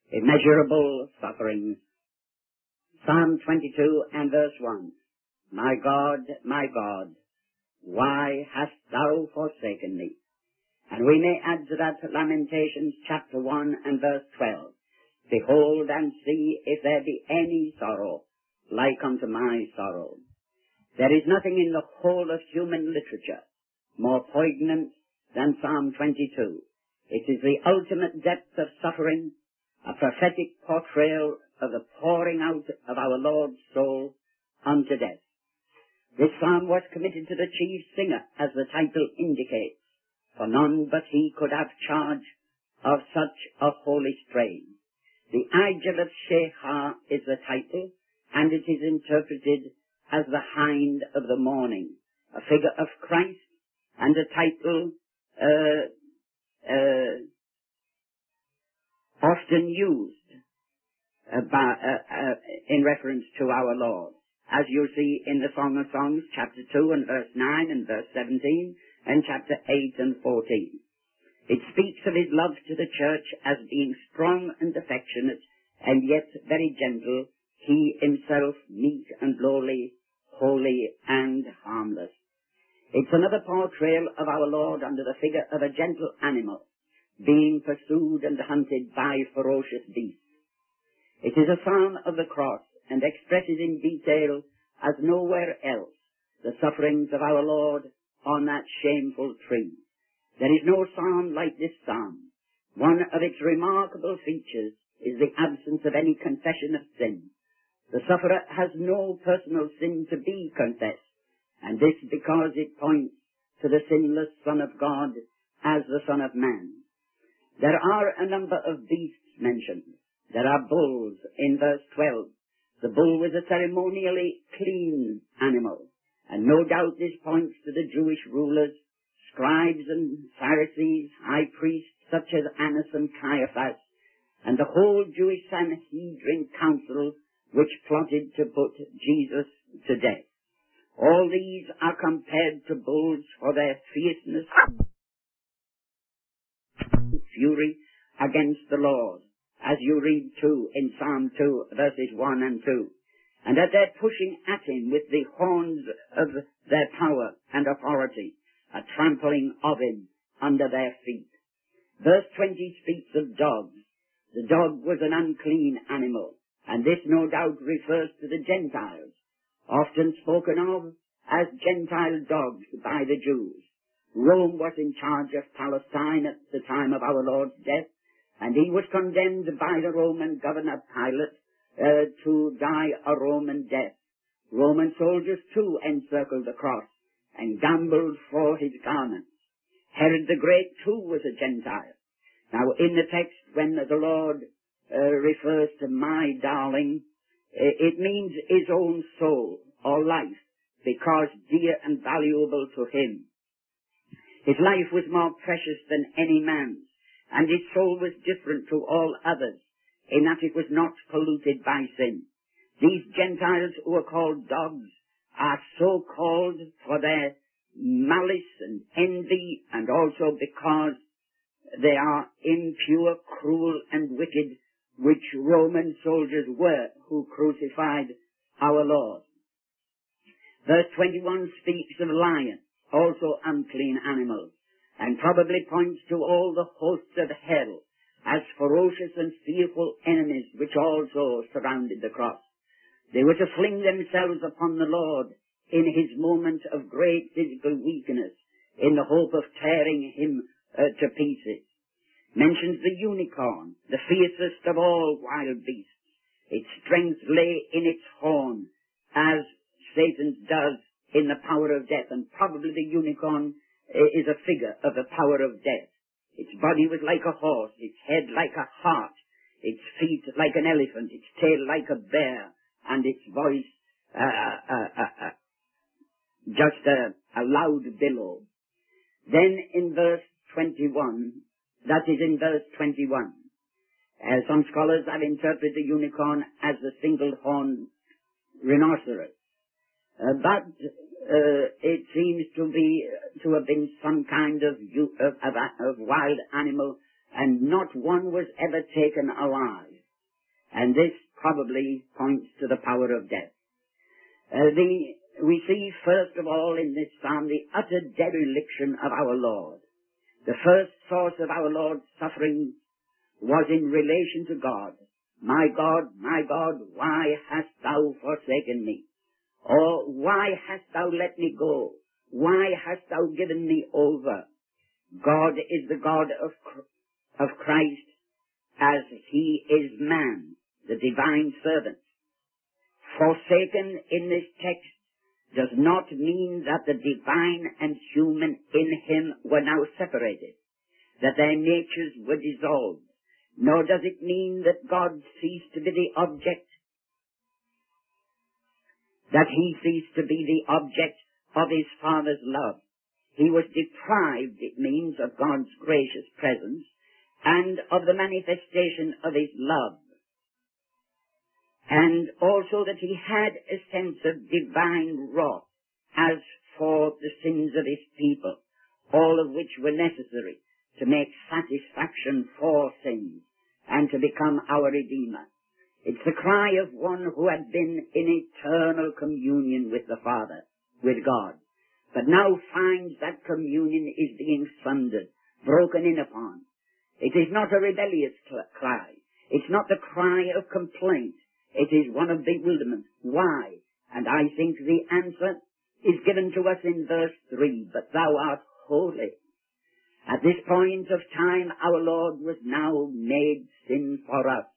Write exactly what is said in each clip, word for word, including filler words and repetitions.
immeasurable sufferings. Psalm twenty-two and verse one. My God, my God, why hast thou forsaken me? And we may add to that Lamentations chapter one and verse twelve. Behold and see if there be any sorrow like unto my sorrow. There is nothing in the whole of human literature more poignant than Psalm twenty-two. It is the ultimate depth of suffering, a prophetic portrayal of the pouring out of our Lord's soul unto death. This psalm was committed to the chief singer, as the title indicates, for none but he could have charge of such a holy strain. The Ajaleth Shechar is the title, and it is interpreted as the hind of the morning, a figure of Christ, and a title uh, uh, often used uh, by, uh, uh, in reference to our Lord, as you see in the Song of Songs, chapter two and verse nine and verse seventeen, and chapter eight and fourteen. It speaks of his love to the church as being strong and affectionate, and yet very gentle, he himself meek and lowly, holy and harmless. It's another portrayal of our Lord under the figure of a gentle animal, being pursued and hunted by ferocious beasts. It is a psalm of the cross, and expresses in detail, as nowhere else, the sufferings of our Lord on that shameful tree. There is no psalm like this psalm. One of its remarkable features is the absence of any confession of sin. The sufferer has no personal sin to be confessed, and this because it points to the sinless Son of God as the Son of Man. There are a number of beasts mentioned. There are bulls in verse twelve. The bull was a ceremonially clean animal, and no doubt this points to the Jewish rulers, scribes and Pharisees, high priests such as Annas and Caiaphas, and the whole Jewish Sanhedrin council which plotted to put Jesus to death. All these are compared to bulls for their fierceness and fury against the Lord, as you read too in Psalm two, verses one and two, and that they're pushing at him with the horns of their power and authority, a trampling of him under their feet. Verse twenty speaks of dogs. The dog was an unclean animal, and this no doubt refers to the Gentiles, often spoken of as Gentile dogs by the Jews. Rome was in charge of Palestine at the time of our Lord's death, and he was condemned by the Roman governor Pilate uh, to die a Roman death. Roman soldiers too encircled the cross and gambled for his garments. Herod the Great too was a Gentile. Now in the text when the Lord uh, refers to my darling, it means his own soul or life, because dear and valuable to him. His life was more precious than any man's, and his soul was different to all others, in that it was not polluted by sin. These Gentiles who are called dogs are so called for their malice and envy, and also because they are impure, cruel, and wicked, which Roman soldiers were who crucified our Lord. Verse twenty-one speaks of lions, also unclean animals, and probably points to all the hosts of hell as ferocious and fearful enemies which also surrounded the cross. They were to fling themselves upon the Lord in his moment of great physical weakness in the hope of tearing him uh, to pieces. Mentions the unicorn, the fiercest of all wild beasts. Its strength lay in its horn, as Satan's does in the power of death, and probably the unicorn is a figure of the power of death. Its body was like a horse, its head like a hart, its feet like an elephant, its tail like a bear, and its voice uh, uh, uh, uh, just a, a loud billow. Then in verse twenty-one, that is in verse twenty-one, uh, some scholars have interpreted the unicorn as the single-horned rhinoceros. Uh, but uh, it seems to be to have been some kind of, of, of, of wild animal, and not one was ever taken alive. And this probably points to the power of death. Uh, the, we see, first of all, in this psalm, the utter dereliction of our Lord. The first source of our Lord's suffering was in relation to God. My God, my God, why hast thou forsaken me? Or why hast thou let me go? Why hast thou given me over? God is the God of, of Christ as he is man, the divine servant. Forsaken in this text does not mean that the divine and human in him were now separated, that their natures were dissolved, nor does it mean that God ceased to be the object, that he ceased to be the object of his Father's love. He was deprived, it means, of God's gracious presence and of the manifestation of his love. And also that he had a sense of divine wrath as for the sins of his people, all of which were necessary to make satisfaction for sins and to become our Redeemer. It's the cry of one who had been in eternal communion with the Father, with God, but now finds that communion is being sundered, broken in upon. It is not a rebellious cry. It's not the cry of complaint. It is one of bewilderment. Why? And I think the answer is given to us in verse three, but thou art holy. At this point of time, our Lord was now made sin for us,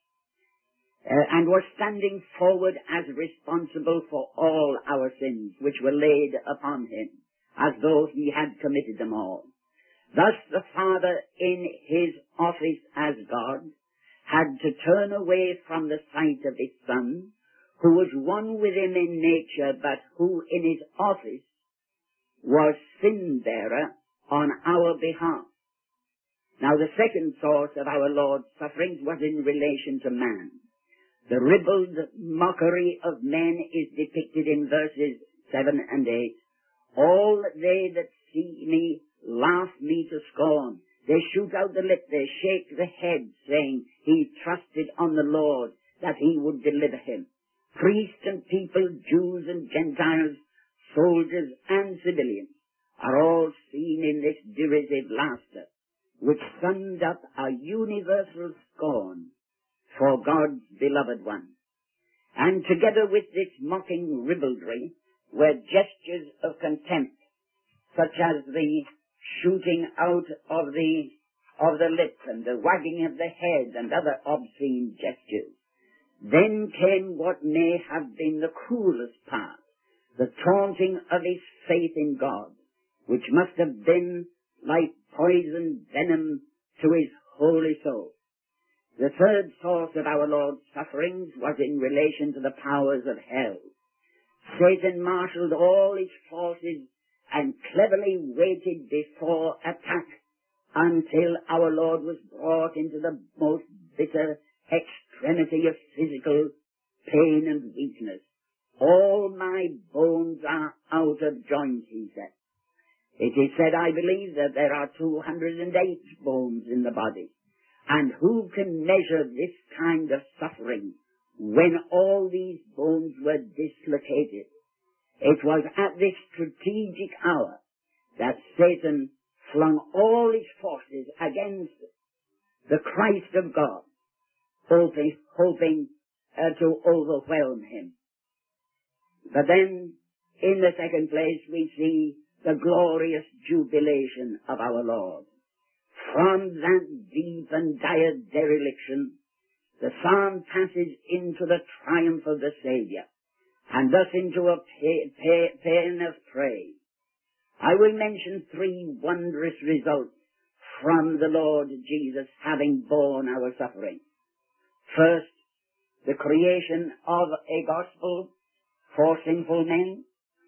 uh, and was standing forward as responsible for all our sins, which were laid upon him, as though he had committed them all. Thus the Father, in his office as God, had to turn away from the sight of his Son, who was one with him in nature, but who in his office was sin-bearer on our behalf. Now the second source of our Lord's sufferings was in relation to man. The ribald mockery of men is depicted in verses seven and eight. All they that see me laugh me to scorn. They shoot out the lip, they shake the head, saying, he trusted on the Lord that he would deliver him. Priests and people, Jews and Gentiles, soldiers and civilians, are all seen in this derisive laughter, which summed up a universal scorn for God's beloved one. And together with this mocking ribaldry were gestures of contempt, such as the shooting out of the of the lip and the wagging of the head and other obscene gestures. Then came what may have been the cruelest part, the taunting of his faith in God, which must have been like poison venom to his holy soul. The third source of our Lord's sufferings was in relation to the powers of hell. Satan marshalled all his forces and cleverly waited before attack until our Lord was brought into the most bitter extremity of physical pain and weakness. All my bones are out of joint, he said. It is said, I believe, that there are two hundred eight bones in the body. And who can measure this kind of suffering when all these bones were dislocated? It was at this strategic hour that Satan flung all his forces against the Christ of God, hoping, hoping uh, to overwhelm him. But then, in the second place, we see the glorious jubilation of our Lord. From that deep and dire dereliction, the psalm passes into the triumph of the Saviour, and thus into a paean of praise. I will mention three wondrous results from the Lord Jesus having borne our suffering. First, the creation of a gospel for sinful men,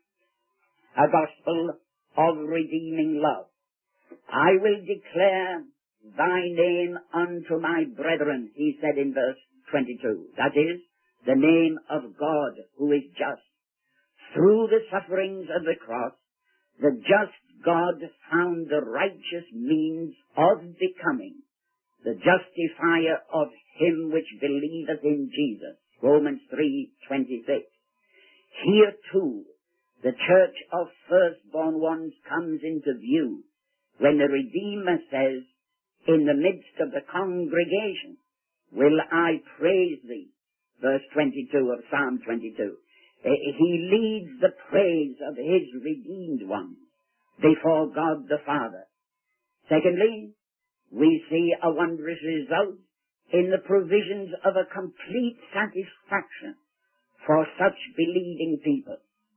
a gospel of redeeming love. I will declare thy name unto my brethren, he said in verse twenty-two. That is, the name of God who is just. Through the sufferings of the cross, the just God found the righteous means of becoming the justifier of him which believeth in Jesus. Romans three twenty-six. Here too, the church of firstborn ones comes into view when the Redeemer says, in the midst of the congregation, will I praise thee. Verse twenty-two of Psalm twenty-two. He leads the praise of his redeemed ones before God the Father. Secondly, we see a wondrous result in the provisions of a complete satisfaction for such believing people.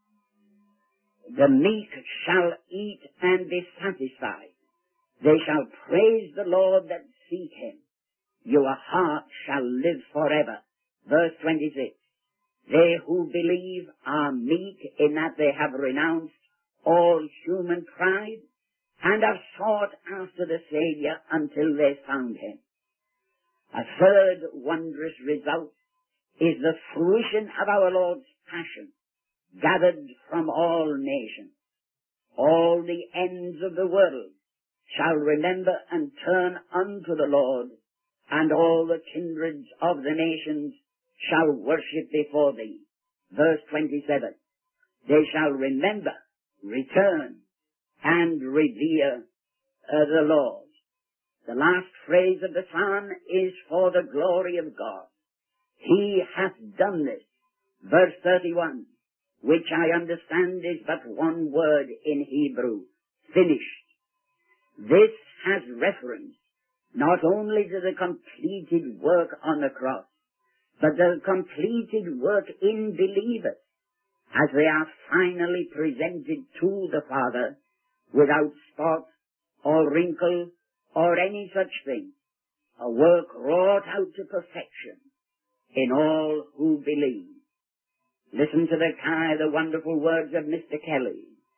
The meek shall eat and be satisfied. They shall praise the Lord that seek him. Your heart shall live forever. Verse twenty-six. They who believe are meek in that they have renounced all human pride and have sought after the Saviour until they found him. A third wondrous result is the fruition of our Lord's passion, gathered from all nations. All the ends of the world shall remember and turn unto the Lord, and all the kindreds of the nations shall worship before thee. Verse twenty-seven. They shall remember, return, and revere uh, the Lord. The last phrase of the psalm is for the glory of God. He hath done this. Verse thirty-one, which I understand is but one word in Hebrew, finished. This has reference not only to the completed work on the cross, but the completed work in believers as they are finally presented to the Father without spot or wrinkle or any such thing, a work wrought out to perfection in all who believe. Listen to the, the wonderful words of Mister Kelly.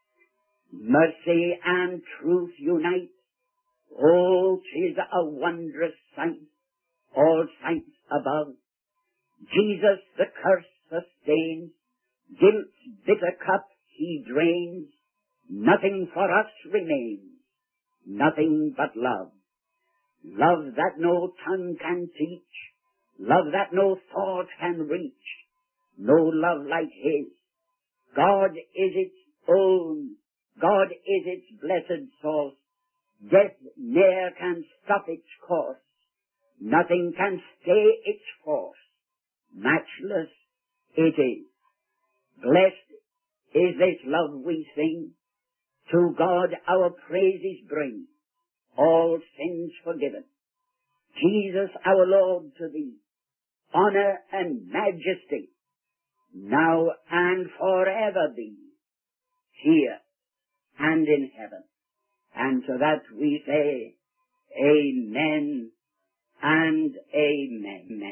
Mercy and truth unite. Oh, 'tis a wondrous sight, all sights above. Jesus the curse sustains, guilt's bitter cup he drains. Nothing for us remains, nothing but love. Love that no tongue can teach, love that no thought can reach, no love like his. God is its own, God is its blessed source. Death ne'er can stop its course, nothing can stay its force. Matchless it is. Blessed is this love we sing, to God our praises bring, all sins forgiven. Jesus our Lord, to thee, honor and majesty, now and forever be, here and in heaven. And to that we say, Amen and Amen.